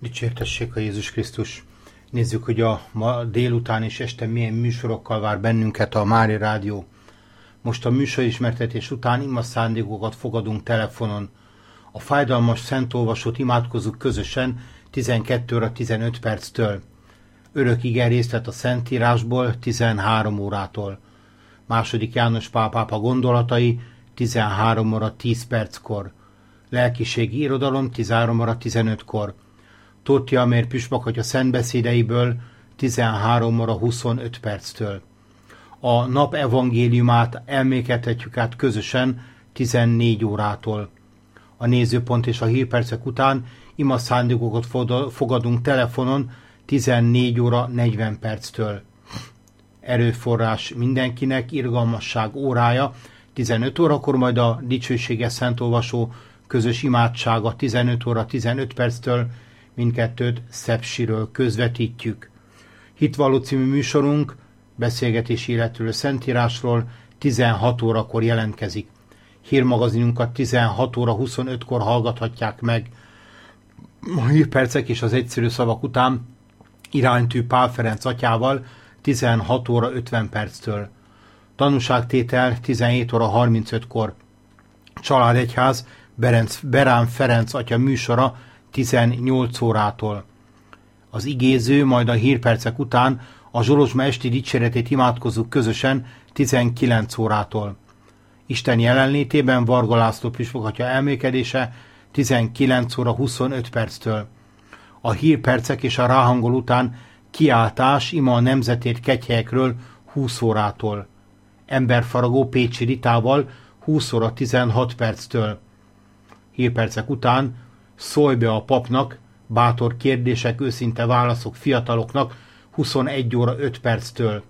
Dicsértessék a Jézus Krisztus! Nézzük, hogy a ma délután és este milyen műsorokkal vár bennünket a Mária Rádió. Most a műsorismertetés után ima szándékokat fogadunk telefonon. A fájdalmas szentolvasót imádkozzuk közösen 12 óra 15 perctől. Örök ige részlet a Szentírásból 13 órától. II. János Pál pápa gondolatai 13 óra 10 perckor. Lelkiségi irodalom 13 óra 15-kor. Tóth Amér püspök atya szentbeszédeiből 13 óra 25 perctől. A nap evangéliumát elmékeltetjük át közösen 14 órától. A nézőpont és a hírpercek után ima szándékokat fogadunk telefonon 14 óra 40 perctől. Erőforrás mindenkinek, irgalmasság órája 15 órakor, majd a dicsőséges szentolvasó közös imádsága 15 óra 15 perctől, mindkettőt Szepsiről közvetítjük. Hitvalló című műsorunk beszélgetési életről Szentírásról 16 órakor jelentkezik. Hírmagazinunkat 16 óra 25-kor hallgathatják meg. A hírpercek és az egyszerű szavak után iránytű Pál Ferenc atyával 16 óra 50 perctől. Tanúságtétel 17 óra 35-kor. Családegyház Berán Ferenc atya műsora 18 órától. Az igéző, majd a hírpercek után a Zsolozsma esti dicséretét imádkozzuk közösen 19 órától. Isten jelenlétében Varga László püspök atya elmélkedése 19 óra 25 perctől. A hírpercek és a ráhangol után kiáltás ima a nemzetért kegyhelyekről 20 órától. Emberfaragó Pécsi Ritával 20 óra 16 perctől. Hírpercek után Szólj be a papnak, bátor kérdések, őszinte válaszok fiataloknak 21 óra 5 perctől.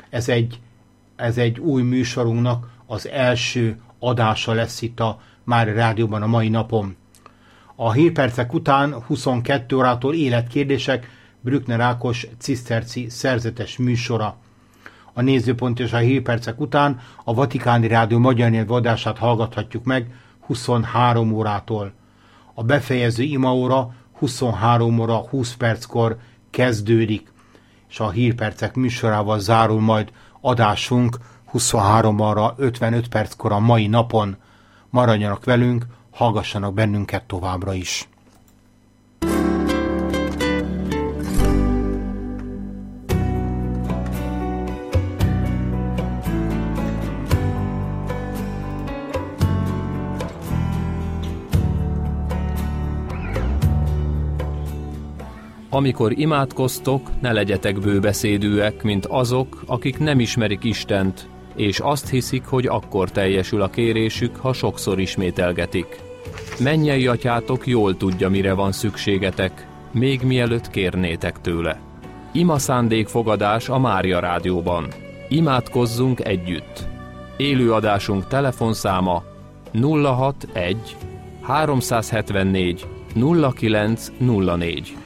Ez egy új műsorunknak az első adása lesz itt a Mária Rádióban a mai napon. A hírpercek után 22 órától életkérdések, Brückner Ákos ciszterci szerzetes műsora. A nézőpont és a hírpercek után a Vatikáni Rádió magyar nyelvű adását hallgathatjuk meg 23 órától. A befejező imaóra 23 óra 20 perckor kezdődik, és a hírpercek műsorával zárul majd adásunk 23 óra 55 perckor a mai napon. Maradjanak velünk, hallgassanak bennünket továbbra is. Amikor imádkoztok, ne legyetek bőbeszédűek, mint azok, akik nem ismerik Istent, és azt hiszik, hogy akkor teljesül a kérésük, ha sokszor ismételgetik. Mennyei atyátok jól tudja, mire van szükségetek, még mielőtt kérnétek tőle. Ima szándékfogadás a Mária Rádióban. Imádkozzunk együtt. Élőadásunk telefonszáma 061 374 0904.